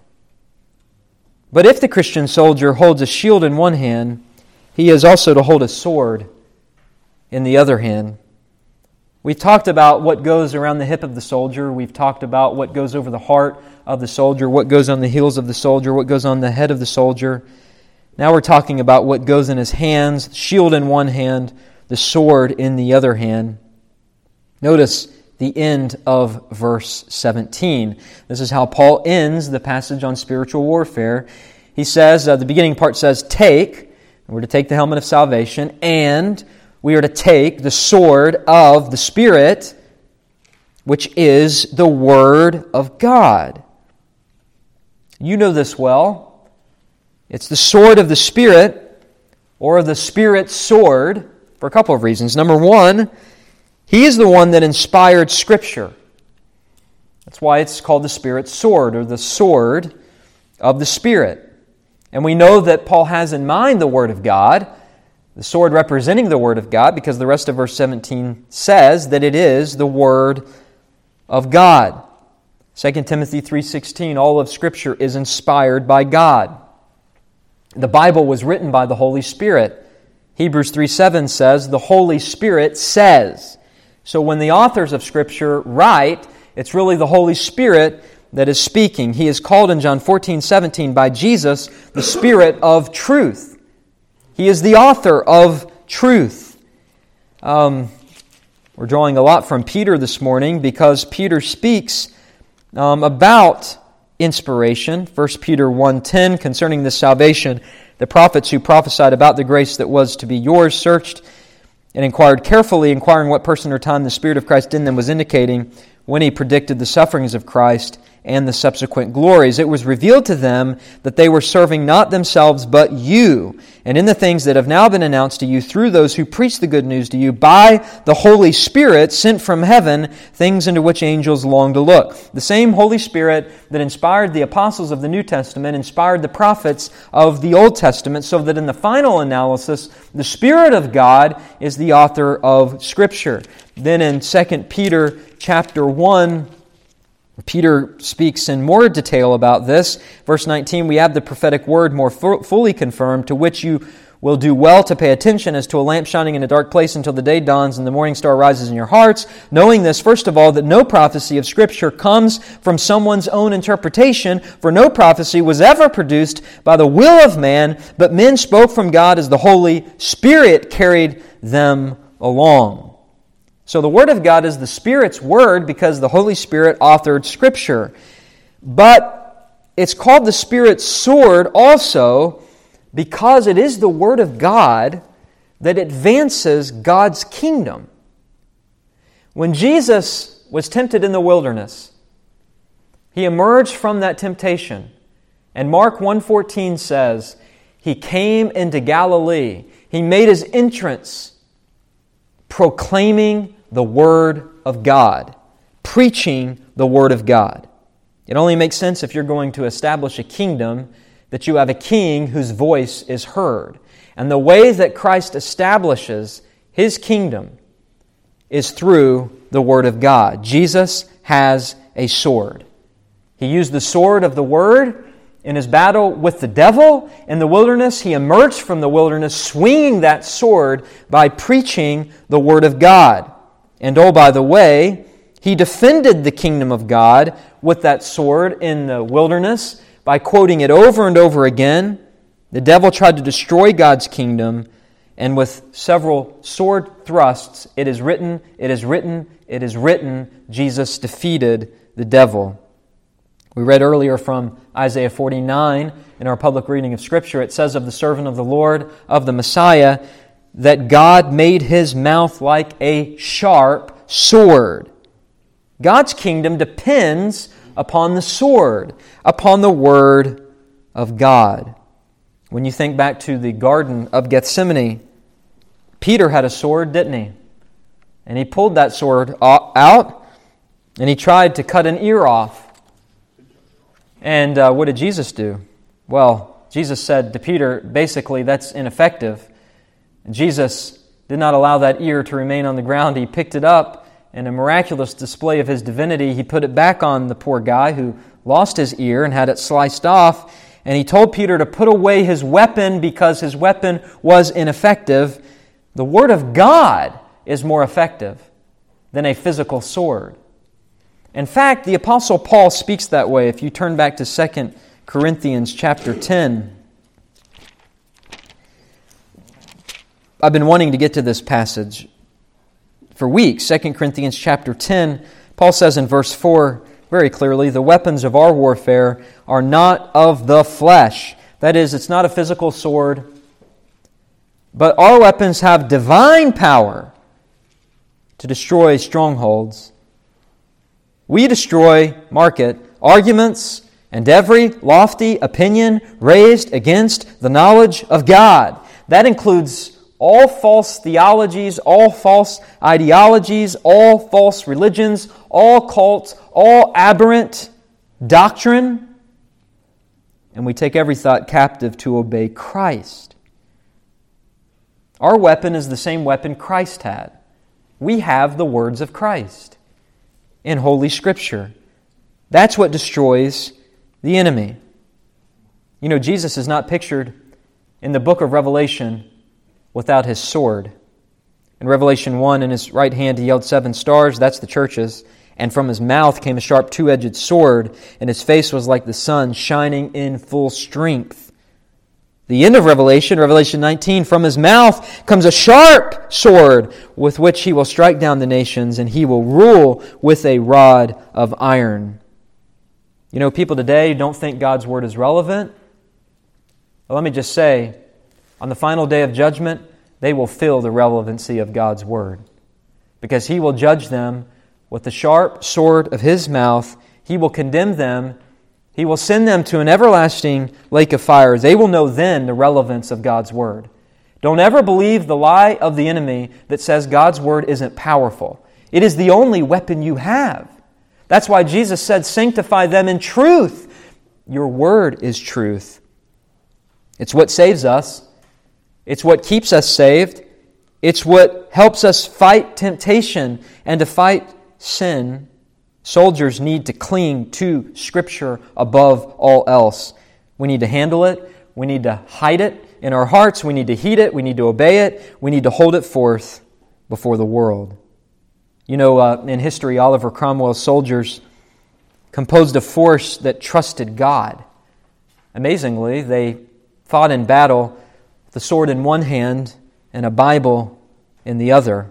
But if the Christian soldier holds a shield in one hand, he is also to hold a sword in the other hand. We've talked about what goes around the hip of the soldier. We've talked about what goes over the heart of the soldier, what goes on the heels of the soldier, what goes on the head of the soldier. Now we're talking about what goes in his hands, shield in one hand, the sword in the other hand. Notice the end of verse 17. This is how Paul ends the passage on spiritual warfare. He says, the beginning part says, take, and we're to take the helmet of salvation, and we are to take the sword of the Spirit, which is the Word of God. You know this well. It's the sword of the Spirit, or the Spirit's sword, for a couple of reasons. Number one, He is the one that inspired Scripture. That's why it's called the Spirit's sword, or the sword of the Spirit. And we know that Paul has in mind the Word of God, the sword representing the Word of God, because the rest of verse 17 says that it is the Word of God. 2 Timothy 3:16, all of Scripture is inspired by God. The Bible was written by the Holy Spirit. Hebrews 3:7 says, the Holy Spirit says. So when the authors of Scripture write, it's really the Holy Spirit that is speaking. He is called in John 14:17 by Jesus the Spirit of truth. He is the author of truth. We're drawing a lot from Peter this morning because Peter speaks about inspiration. 1 Peter 1:10, concerning this salvation, the prophets who prophesied about the grace that was to be yours searched and inquired carefully, inquiring what person or time the Spirit of Christ in them was indicating when He predicted the sufferings of Christ and the subsequent glories. It was revealed to them that they were serving not themselves but you, and in the things that have now been announced to you through those who preach the good news to you by the Holy Spirit sent from heaven, things into which angels long to look. The same Holy Spirit that inspired the apostles of the New Testament inspired the prophets of the Old Testament, so that in the final analysis, the Spirit of God is the author of Scripture. Then in 2 Peter chapter 1, Peter speaks in more detail about this. Verse 19, we have the prophetic word more fully confirmed, to which you will do well to pay attention as to a lamp shining in a dark place until the day dawns and the morning star rises in your hearts, knowing this, first of all, that no prophecy of Scripture comes from someone's own interpretation, for no prophecy was ever produced by the will of man, but men spoke from God as the Holy Spirit carried them along. So the Word of God is the Spirit's Word because the Holy Spirit authored Scripture. But it's called the Spirit's sword also because it is the Word of God that advances God's kingdom. When Jesus was tempted in the wilderness, He emerged from that temptation. And Mark 1:14 says, He came into Galilee. He made His entrance proclaiming the Word of God, preaching the Word of God. It only makes sense if you're going to establish a kingdom that you have a king whose voice is heard. And the way that Christ establishes His kingdom is through the Word of God. Jesus has a sword. He used the sword of the Word in His battle with the devil in the wilderness. He emerged from the wilderness swinging that sword by preaching the Word of God. And oh, by the way, He defended the kingdom of God with that sword in the wilderness by quoting it over and over again. The devil tried to destroy God's kingdom, and with several sword thrusts, it is written, it is written, it is written, Jesus defeated the devil. We read earlier from Isaiah 49 in our public reading of Scripture. It says of the servant of the Lord, of the Messiah, that God made His mouth like a sharp sword. God's kingdom depends upon the sword, upon the Word of God. When you think back to the Garden of Gethsemane, Peter had a sword, didn't he? And he pulled that sword out, and he tried to cut an ear off. And what did Jesus do? Well, Jesus said to Peter, basically, that's ineffective. And Jesus did not allow that ear to remain on the ground. He picked it up, and in a miraculous display of His divinity, He put it back on the poor guy who lost his ear and had it sliced off. And He told Peter to put away his weapon because his weapon was ineffective. The Word of God is more effective than a physical sword. In fact, the Apostle Paul speaks that way. If you turn back to 2 Corinthians chapter 10, I've been wanting to get to this passage for weeks. 2 Corinthians chapter 10, Paul says in verse 4 very clearly, the weapons of our warfare are not of the flesh. That is, it's not a physical sword, but our weapons have divine power to destroy strongholds. We destroy, mark it, arguments and every lofty opinion raised against the knowledge of God. That includes all false theologies, all false ideologies, all false religions, all cults, all aberrant doctrine. And we take every thought captive to obey Christ. Our weapon is the same weapon Christ had. We have the words of Christ in Holy Scripture. That's what destroys the enemy. You know, Jesus is not pictured in the book of Revelation without His sword. In Revelation 1, in His right hand He held 7 stars, that's the churches, and from His mouth came a sharp two-edged sword, and His face was like the sun shining in full strength. The end of Revelation, Revelation 19, from His mouth comes a sharp sword with which He will strike down the nations, and He will rule with a rod of iron. You know, people today don't think God's Word is relevant. Well, let me just say, on the final day of judgment, they will feel the relevancy of God's Word, because He will judge them with the sharp sword of His mouth. He will condemn them. He will send them to an everlasting lake of fire. They will know then the relevance of God's Word. Don't ever believe the lie of the enemy that says God's Word isn't powerful. It is the only weapon you have. That's why Jesus said, sanctify them in truth. Your Word is truth. It's what saves us. It's what keeps us saved. It's what helps us fight temptation and to fight sin. Soldiers need to cling to Scripture above all else. We need to handle it. We need to hide it in our hearts. We need to heed it. We need to obey it. We need to hold it forth before the world. You know, in history, Oliver Cromwell's soldiers composed a force that trusted God. Amazingly, they fought in battle with the sword in one hand and a Bible in the other.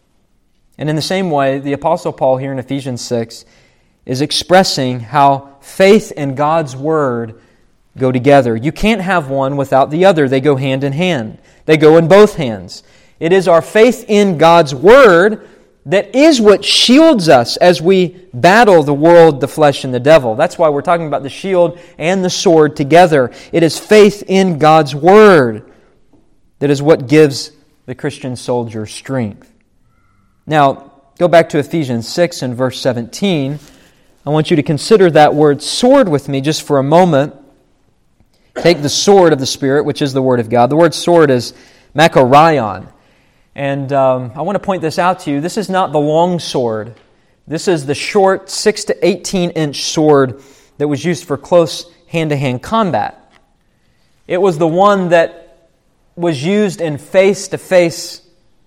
And in the same way, the Apostle Paul here in Ephesians 6 is expressing how faith and God's Word go together. You can't have one without the other. They go hand in hand. They go in both hands. It is our faith in God's Word that is what shields us as we battle the world, the flesh, and the devil. That's why we're talking about the shield and the sword together. It is faith in God's Word that is what gives the Christian soldier strength. Now, go back to Ephesians 6 and verse 17. I want you to consider that word sword with me just for a moment. Take the sword of the Spirit, which is the Word of God. The word sword is makarion. And I want to point this out to you. This is not the long sword. This is the short 6 to 18-inch sword that was used for close hand-to-hand combat. It was the one that was used in face-to-face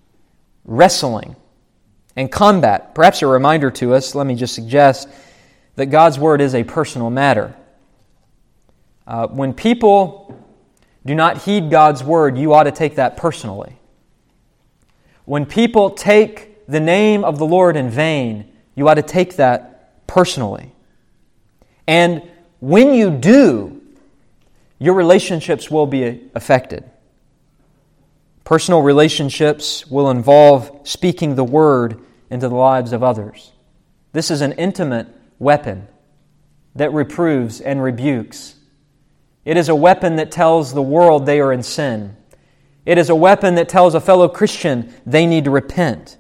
wrestling and combat. Perhaps a reminder to us, let me just suggest, that God's Word is a personal matter. When people do not heed God's Word, you ought to take that personally. When people take the name of the Lord in vain, you ought to take that personally. And when you do, your relationships will be affected. Personal relationships will involve speaking the Word into the lives of others. This is an intimate weapon that reproves and rebukes. It is a weapon that tells the world they are in sin. It is a weapon that tells a fellow Christian they need to repent.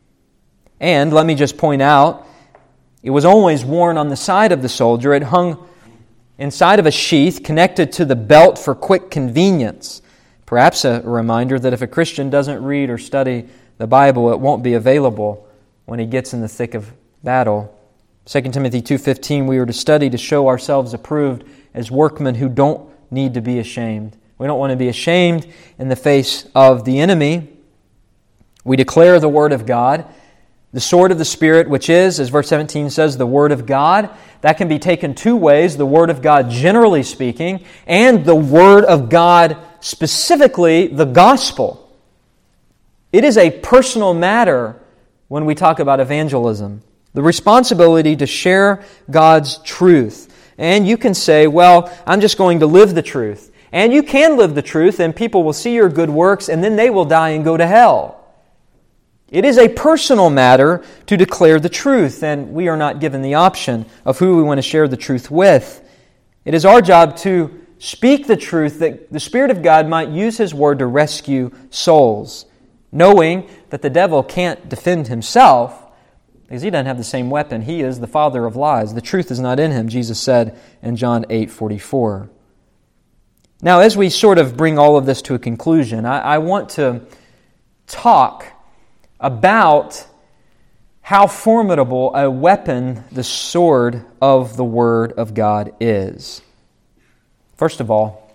And let me just point out, it was always worn on the side of the soldier. It hung inside of a sheath connected to the belt for quick convenience. Perhaps a reminder that if a Christian doesn't read or study the Bible, it won't be available when he gets in the thick of battle. 2 Timothy 2:15, we are to study to show ourselves approved as workmen who don't need to be ashamed. We don't want to be ashamed in the face of the enemy. We declare the Word of God, the sword of the Spirit, which is, as verse 17 says, the Word of God. That can be taken two ways, the Word of God generally speaking, and the Word of God specifically, the gospel. It is a personal matter when we talk about evangelism. The responsibility to share God's truth. And you can say, well, I'm just going to live the truth. And you can live the truth, and people will see your good works, and then they will die and go to hell. It is a personal matter to declare the truth, and we are not given the option of who we want to share the truth with. It is our job to speak the truth that the Spirit of God might use His Word to rescue souls, knowing that the devil can't defend himself because he doesn't have the same weapon. He is the father of lies. The truth is not in him, Jesus said in John 8:44. Now, as we sort of bring all of this to a conclusion, I want to talk about how formidable a weapon the sword of the Word of God is. First of all,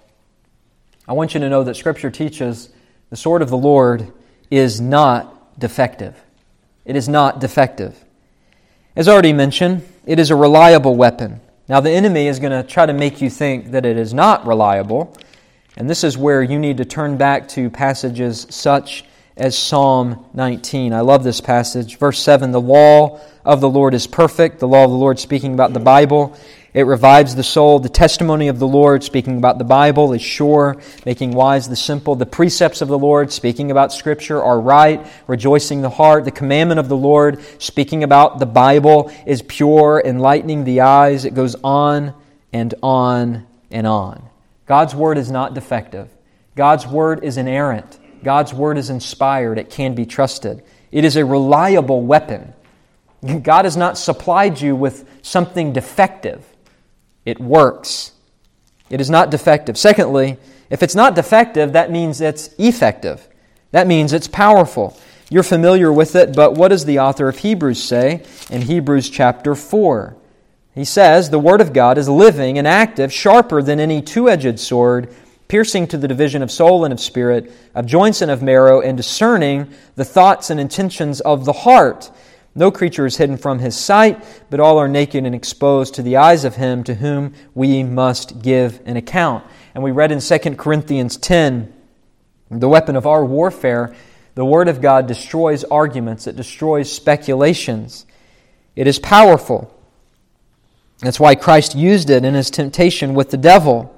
I want you to know that Scripture teaches the sword of the Lord is not defective. It is not defective. As already mentioned, it is a reliable weapon. Now, the enemy is going to try to make you think that it is not reliable, and this is where you need to turn back to passages such as Psalm 19. I love this passage. Verse 7, the law of the Lord is perfect. The law of the Lord, speaking about the Bible, It revives the soul. The testimony of the Lord, speaking about the Bible, is sure, making wise the simple. The precepts of the Lord, speaking about Scripture, are right, rejoicing the heart. The commandment of the Lord, speaking about the Bible, is pure, enlightening the eyes. It goes on and on and on. God's Word is not defective. God's Word is inerrant. God's Word is inspired. It can be trusted. It is a reliable weapon. God has not supplied you with something defective. It works. It is not defective. Secondly, if it's not defective, that means it's effective. That means it's powerful. You're familiar with it, but what does the author of Hebrews say in Hebrews chapter 4? He says, "The Word of God is living and active, sharper than any two-edged sword, piercing to the division of soul and of spirit, of joints and of marrow, and discerning the thoughts and intentions of the heart. No creature is hidden from His sight, but all are naked and exposed to the eyes of Him to whom we must give an account." And we read in 2 Corinthians 10, the weapon of our warfare, the Word of God destroys arguments. It destroys speculations. It is powerful. That's why Christ used it in His temptation with the devil.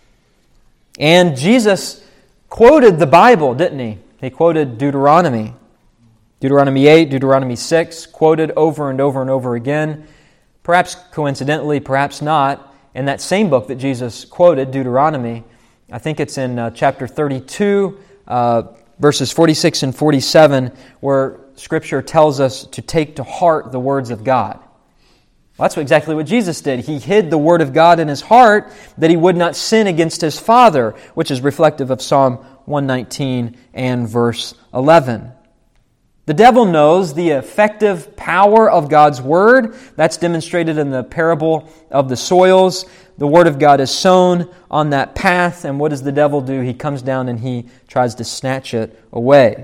And Jesus quoted the Bible, didn't He? He quoted Deuteronomy. Deuteronomy 8, Deuteronomy 6, quoted over and over and over again. Perhaps coincidentally, perhaps not, in that same book that Jesus quoted, Deuteronomy, I think it's in chapter 32, verses 46 and 47, where Scripture tells us to take to heart the words of God. Well, that's exactly what Jesus did. He hid the Word of God in His heart that He would not sin against His Father, which is reflective of Psalm 119 and verse 11. The devil knows the effective power of God's Word. That's demonstrated in the parable of the soils. The Word of God is sown on that path, and what does the devil do? He comes down and he tries to snatch it away.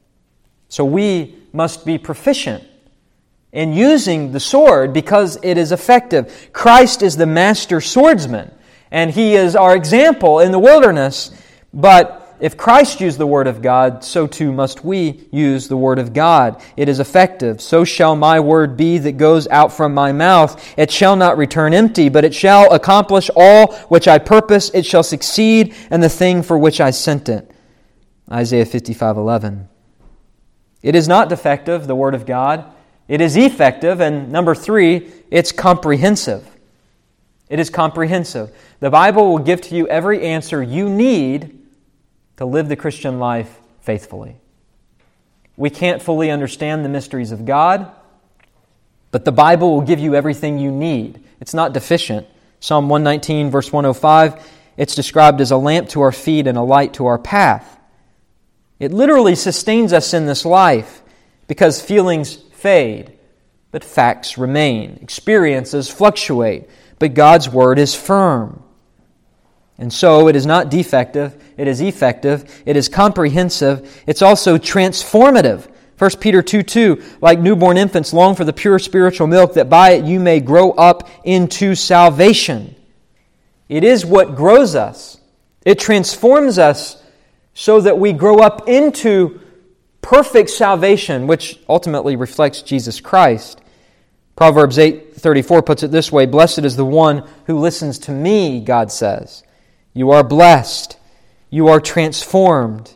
So we must be proficient in using the sword because it is effective. Christ is the master swordsman, and He is our example in the wilderness. But if Christ used the Word of God, so too must we use the Word of God. It is effective. "So shall my word be that goes out from my mouth. It shall not return empty, but it shall accomplish all which I purpose. It shall succeed in the thing for which I sent it." Isaiah 55:11. It is not defective, the Word of God. It is effective, and number 3, it's comprehensive. It is comprehensive. The Bible will give to you every answer you need to live the Christian life faithfully. We can't fully understand the mysteries of God, but the Bible will give you everything you need. It's not deficient. Psalm 119, verse 105, it's described as a lamp to our feet and a light to our path. It literally sustains us in this life because feelings fade, but facts remain. Experiences fluctuate, but God's Word is firm. And so it is not defective, it is effective, it is comprehensive, it's also transformative. 1 Peter 2:2, "Like newborn infants, long for the pure spiritual milk, that by it you may grow up into salvation." It is what grows us. It transforms us so that we grow up into perfect salvation, which ultimately reflects Jesus Christ. Proverbs 8:34 puts it this way, "Blessed is the one who listens to me," God says. You are blessed. You are transformed.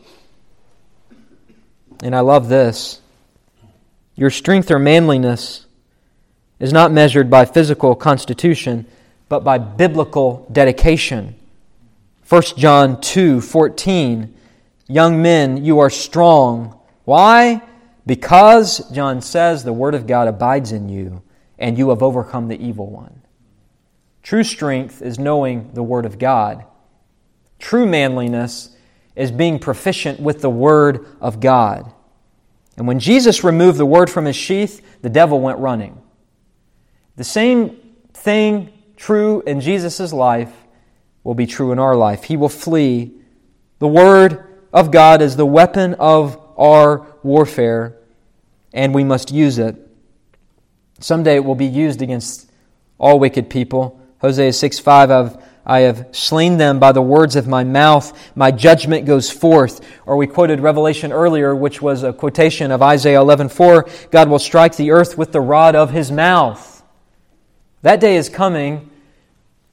And I love this. Your strength or manliness is not measured by physical constitution, but by biblical dedication. 1 John 2:14, "Young men, you are strong." Why? Because, John says, the Word of God abides in you, and you have overcome the evil one. True strength is knowing the Word of God. True manliness is being proficient with the Word of God. And when Jesus removed the Word from His sheath, the devil went running. The same thing true in Jesus' life will be true in our life. He will flee. The Word of God is the weapon of our warfare, and we must use it. Someday it will be used against all wicked people. Hosea 6:5, I have slain them by the words of my mouth. My judgment goes forth. Or we quoted Revelation earlier, which was a quotation of Isaiah 11:4. God will strike the earth with the rod of His mouth. That day is coming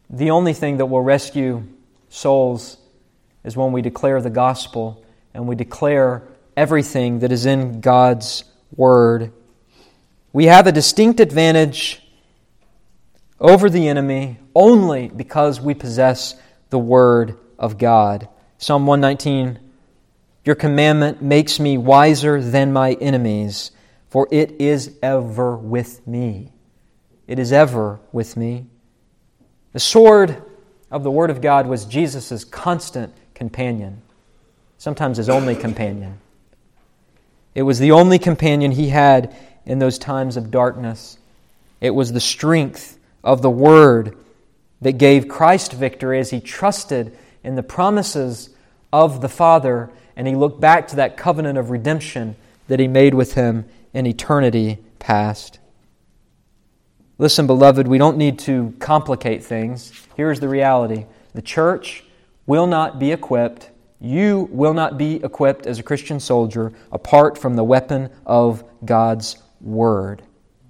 The only thing that will rescue souls is when we declare the gospel and we declare everything that is in God's Word. We have a distinct advantage over the enemy only because we possess the Word of God. Psalm 119, Your commandment makes me wiser than my enemies, for it is ever with me. It is ever with me. The sword of the Word of God was Jesus' constant companion, sometimes his only companion. It was the only companion he had in those times of darkness. It was the strength of the Word that gave Christ victory as he trusted in the promises of the Father and he looked back to that covenant of redemption that he made with him in eternity past. Listen, beloved, we don't need to complicate things. Here's the reality. The church will not be equipped, you will not be equipped as a Christian soldier apart from the weapon of God's Word.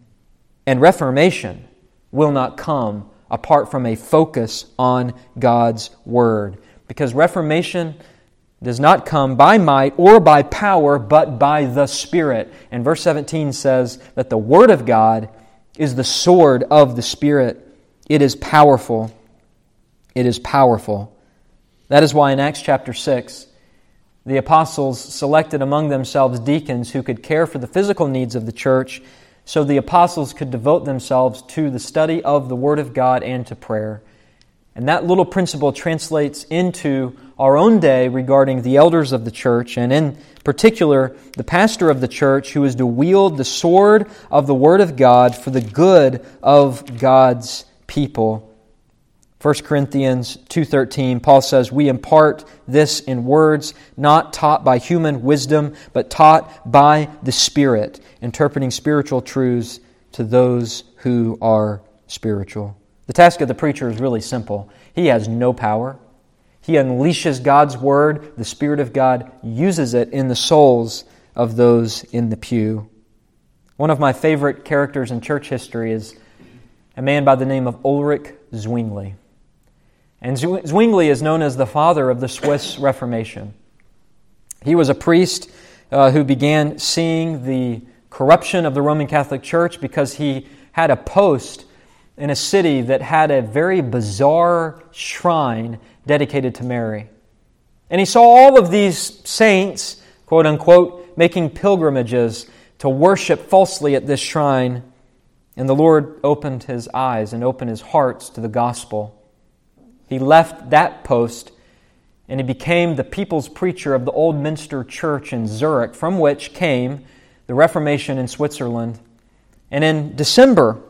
And reformation will not come apart from a focus on God's Word. Because reformation does not come by might or by power, but by the Spirit. And verse 17 says that the Word of God is the sword of the Spirit. It is powerful. It is powerful. That is why in Acts chapter 6, the apostles selected among themselves deacons who could care for the physical needs of the church, so the apostles could devote themselves to the study of the Word of God and to prayer. And that little principle translates into our own day regarding the elders of the church, and in particular, the pastor of the church who is to wield the sword of the Word of God for the good of God's people. 1 Corinthians 2:13, Paul says, We impart this in words not taught by human wisdom, but taught by the Spirit, interpreting spiritual truths to those who are spiritual. The task of the preacher is really simple. He has no power. He unleashes God's Word. The Spirit of God uses it in the souls of those in the pew. One of my favorite characters in church history is a man by the name of Ulrich Zwingli. And Zwingli is known as the father of the Swiss Reformation. He was a priest who began seeing the corruption of the Roman Catholic Church because he had a post in a city that had a very bizarre shrine dedicated to Mary. And he saw all of these saints, quote unquote, making pilgrimages to worship falsely at this shrine. And the Lord opened his eyes and opened his hearts to the gospel. He left that post and he became the people's preacher of the Old Minster Church in Zurich, from which came the Reformation in Switzerland. And in December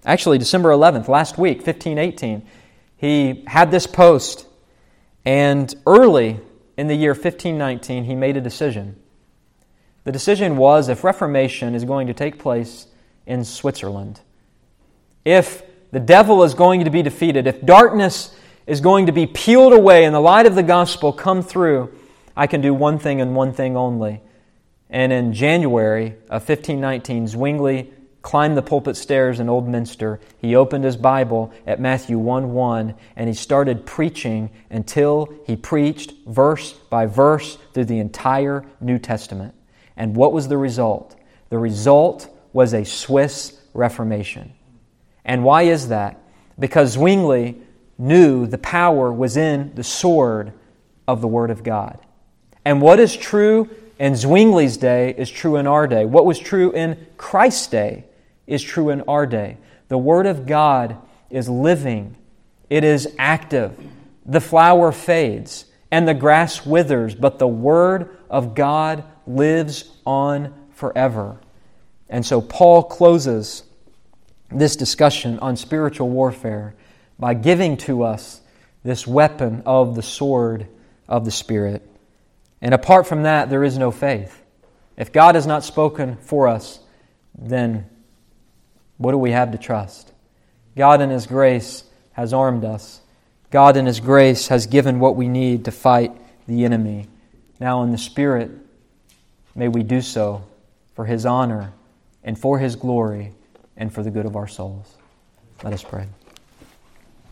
11th, last week, 1518, he had this post. And early in the year 1519, he made a decision. The decision was, if Reformation is going to take place in Switzerland, if the devil is going to be defeated, if darkness is going to be peeled away and the light of the gospel come through, I can do one thing and one thing only. And in January of 1519, Zwingli climbed the pulpit stairs in Old Minster. He opened his Bible at Matthew 1:1, and he started preaching until he preached verse by verse through the entire New Testament. And what was the result? The result was a Swiss Reformation. And why is that? Because Zwingli knew the power was in the sword of the Word of God. And what is true in Zwingli's day is true in our day. What was true in Christ's day is true in our day. The Word of God is living. It is active. The flower fades and the grass withers, but the Word of God lives on forever. And so Paul closes this discussion on spiritual warfare by giving to us this weapon of the sword of the Spirit. And apart from that, there is no faith. If God has not spoken for us, then what do we have to trust? God in His grace has armed us. God in His grace has given what we need to fight the enemy. Now in the Spirit, may we do so for His honor and for His glory and for the good of our souls. Let us pray.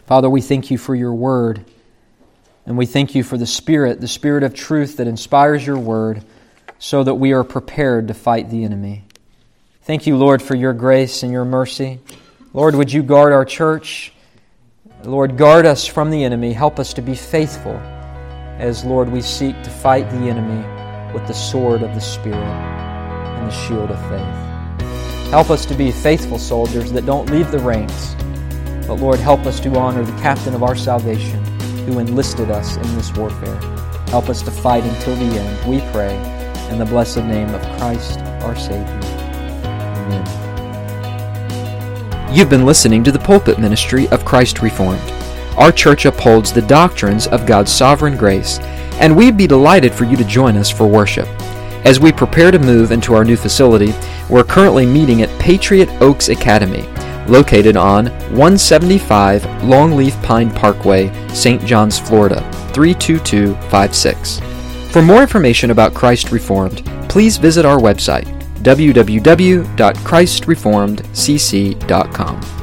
Father, we thank you for your word, and we thank you for the Spirit of truth that inspires your word so that we are prepared to fight the enemy. Thank you, Lord, for your grace and your mercy. Lord, would you guard our church? Lord, guard us from the enemy. Help us to be faithful as, Lord, we seek to fight the enemy with the sword of the Spirit and the shield of faith. Help us to be faithful soldiers that don't leave the ranks, but, Lord, help us to honor the captain of our salvation who enlisted us in this warfare. Help us to fight until the end, we pray, in the blessed name of Christ our Savior. Amen. You've been listening to the pulpit ministry of Christ Reformed. Our church upholds the doctrines of God's sovereign grace, and we'd be delighted for you to join us for worship. As we prepare to move into our new facility, we're currently meeting at Patriot Oaks Academy, located on 175 Longleaf Pine Parkway, St. John's, Florida, 32256. For more information about Christ Reformed, please visit our website, www.christreformedcc.com.